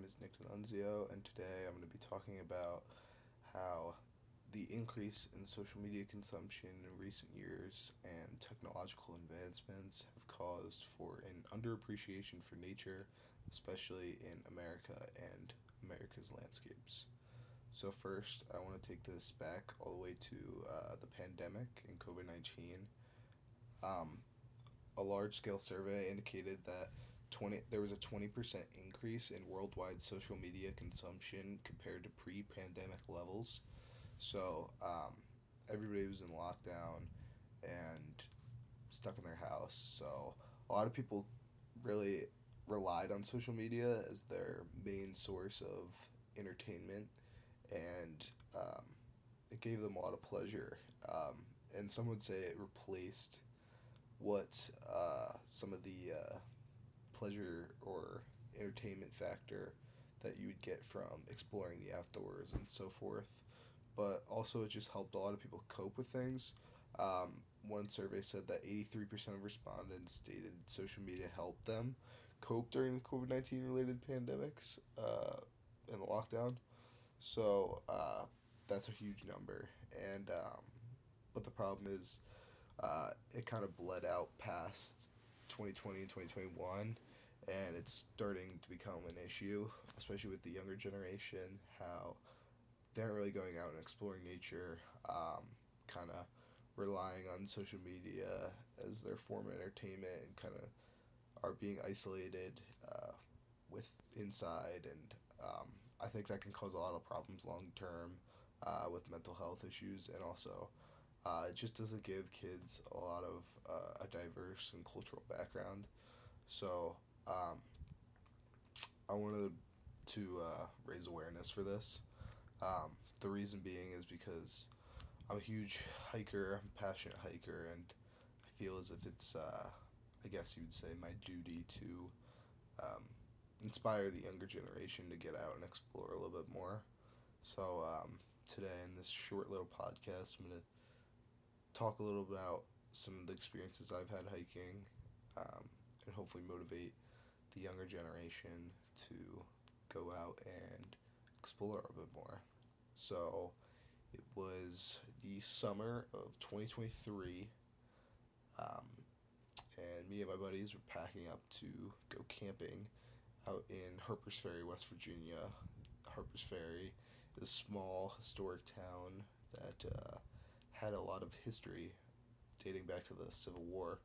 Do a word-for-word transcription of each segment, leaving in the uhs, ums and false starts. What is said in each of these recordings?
is Nick D'Annunzio, and today I'm going to be talking about how the increase in social media consumption in recent years and technological advancements have caused for an underappreciation for nature, especially in America and America's landscapes. So, first, I want to take this back all the way to uh, the pandemic and COVID nineteen. Um, a large scale survey indicated that twenty there was a twenty percent increase in worldwide social media consumption compared to pre-pandemic levels. So um, everybody was in lockdown and stuck in their house. So a lot of people really relied on social media as their main source of entertainment, and um, it gave them a lot of pleasure. Um, and some would say it replaced what uh, some of the uh, pleasure or entertainment factor that you would get from exploring the outdoors and so forth. But also, it just helped a lot of people cope with things. Um, one survey said that eighty-three percent of respondents stated social media helped them cope during the COVID nineteen related pandemics uh, and the lockdown. So uh, that's a huge number. And um, but the problem is uh, it kind of bled out past twenty twenty and twenty twenty-one, and it's starting to become an issue, especially with the younger generation, how they're not really going out and exploring nature, um, kind of relying on social media as their form of entertainment, and kind of are being isolated uh, with inside. And um, I think that can cause a lot of problems long term uh, with mental health issues, and also uh, it just doesn't give kids a lot of uh, a diverse and cultural background. So um, I wanted to uh, raise awareness for this. Um, the reason being is because I'm a huge hiker, I'm a passionate hiker, and I feel as if it's, uh, I guess you would say, my duty to um, inspire the younger generation to get out and explore a little bit more. So um, today, in this short little podcast, I'm going to talk a little about some of the experiences I've had hiking, um, and hopefully motivate the younger generation to go out and explore a bit more. So it was the summer of twenty twenty-three, um, and me and my buddies were packing up to go camping out in Harpers Ferry, West Virginia. Harpers Ferry is a small historic town that uh, had a lot of history dating back to the Civil War,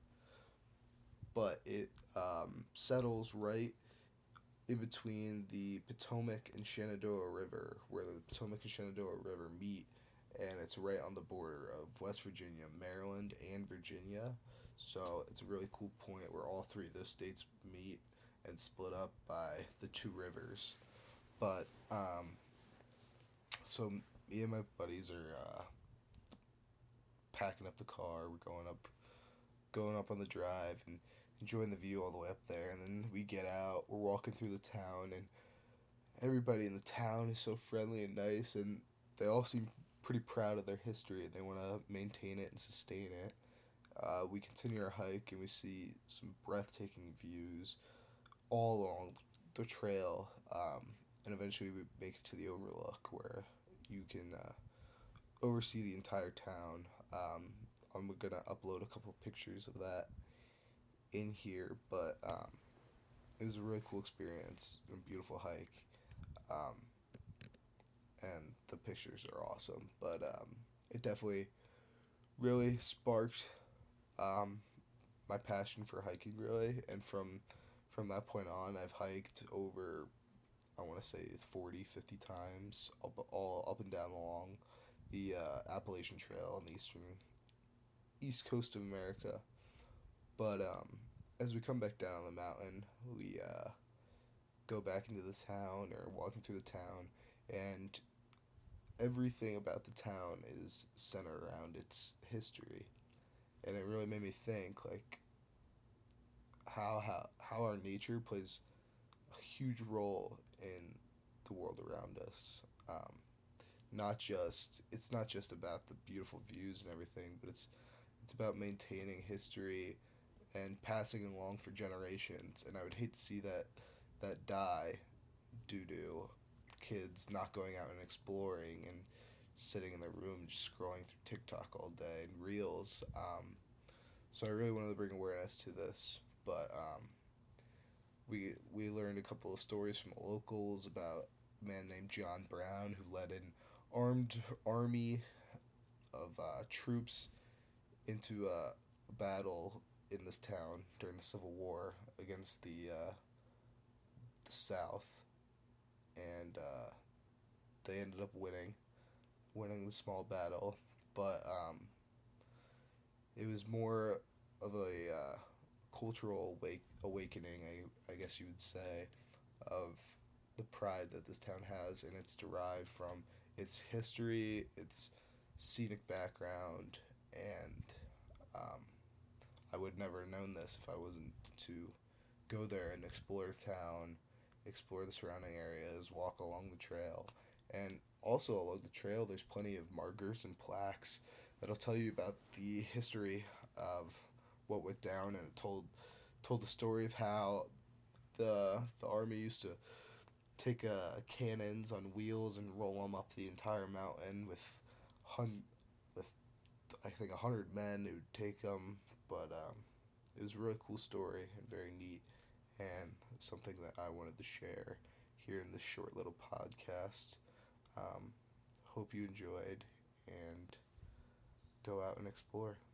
but it um, settles right in between the Potomac and Shenandoah River, where the Potomac and Shenandoah River meet, and it's right on the border of West Virginia, Maryland, and Virginia. So it's a really cool point where all three of those states meet and split up by the two rivers. But um, so me and my buddies are uh, packing up the car. We're going up, going up on the drive and enjoying the view all the way up there. And then we get out. We're walking through the town, and everybody in the town is so friendly and nice, and they all seem pretty proud of their history, and they want to maintain it and sustain it. Uh, we continue our hike, and we see some breathtaking views all along the trail, um, and eventually we make it to the overlook where you can uh, oversee the entire town. Um, I'm gonna upload a couple pictures of that in here, but um, it was a really cool experience and a beautiful hike. Um, and the pictures are awesome. But um, it definitely really sparked um, my passion for hiking, really, and from from that point on, I've hiked over, I want to say, forty, fifty times, up, all up and down along the uh, Appalachian Trail on the eastern east coast of America. But um, as we come back down the mountain, we uh, go back into the town or walking through the town, and everything about the town is centered around its history, and it really made me think like how how how our nature plays a huge role in the world around us. Um, not just it's not just about the beautiful views and everything, but it's it's about maintaining history and passing it along for generations. And I would hate to see that that die due to kids not going out and exploring and sitting in their room just scrolling through TikTok all day and Reels. Um, so I really wanted to bring awareness to this, but um, we we learned a couple of stories from locals about a man named John Brown who led an armed army of uh, troops into a battle in this town during the Civil War against the uh, the South, and uh, they ended up winning, winning the small battle. But um, it was more of a uh, cultural awake, awakening, I, I guess you would say, of the pride that this town has, and it's derived from its history, its scenic background, and um, I would never have known this if I wasn't to go there and explore town, explore the surrounding areas, walk along the trail. And also along the trail, there's plenty of markers and plaques that'll tell you about the history of what went down, and it told told the story of how the the army used to take uh, cannons on wheels and roll them up the entire mountain with hun with I think a hundred men who'd take them. But um, it was a really cool story and very neat, and something that I wanted to share here in this short little podcast. Um, Hope you enjoyed, and go out and explore.